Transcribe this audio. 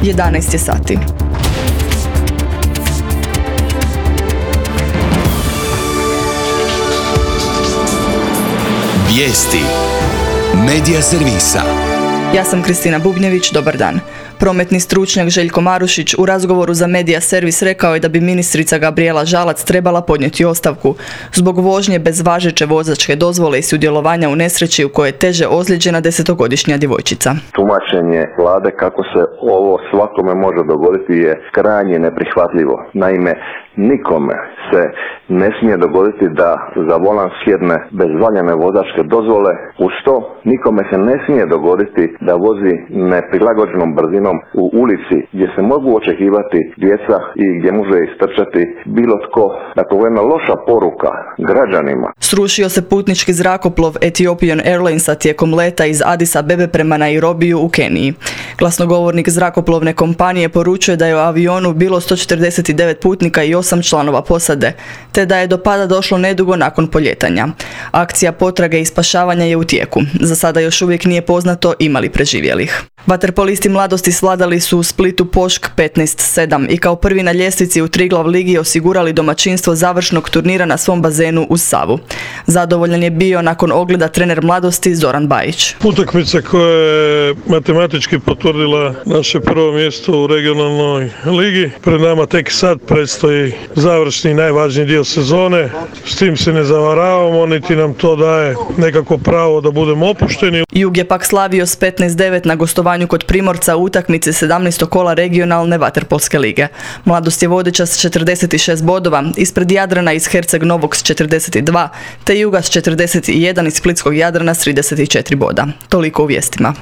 11 je sati. Vijesti Medija servisa. Ja sam Kristina Bubnjević, dobar dan. Prometni stručnjak Željko Marušić u razgovoru za Medija servis rekao je da bi ministrica Gabrijela Žalac trebala podnijeti ostavku zbog vožnje bez važeće vozačke dozvole i sudjelovanja u nesreći u kojoj je teže ozlijeđena 10-godišnja djevojčica. Tumačenje vlade kako se ovo svakome može dogoditi je krajnje neprihvatljivo. Naime, nikome se ne smije dogoditi da za volan sjedne bez valjane vozačke dozvole. Uz to nikome se ne smije dogoditi da vozi neprilagođenom brzinom u ulici gdje se mogu očekivati djeca i gdje može istrčati bilo tko. Dakle, ovo je jedna loša poruka građanima. Srušio se putnički zrakoplov Ethiopian Airlinesa tijekom leta iz Addis Abebe prema Nairobiju u Keniji. Glasnogovornik zrakoplovne kompanije poručuje da je u avionu bilo 149 putnika i 8 članova posade, te da je do pada došlo nedugo nakon polijetanja. Akcija potrage i spašavanja je u tijeku. Za sada još uvijek nije poznato ima li preživjelih. Vaterpolisti mladosti svladali su u Splitu Pošk 15-7 i kao prvi na ljestvici u Triglav ligi osigurali domaćinstvo završnog turnira na svom bazenu uz Savu. Zadovoljan je bio nakon ogleda trener mladosti Zoran Bajić. Utakmica koja je matematički potvrdila naše prvo mjesto u regionalnoj ligi. Pred nama tek sad predstoji završni najvažniji dio sezone. S tim se ne zavaravamo, niti nam to daje nekako pravo da budemo opušteni. Jug je pak slavio s 15-9 na gostovanju kod Primorca u utakmici 17. kola regionalne vaterpolske lige. Mladost je vodeća s 46 bodova, ispred Jadrana iz Herceg Novog s 42, te Juga s 41 iz Splitskog Jadrana s 34 boda. Toliko u vijestima.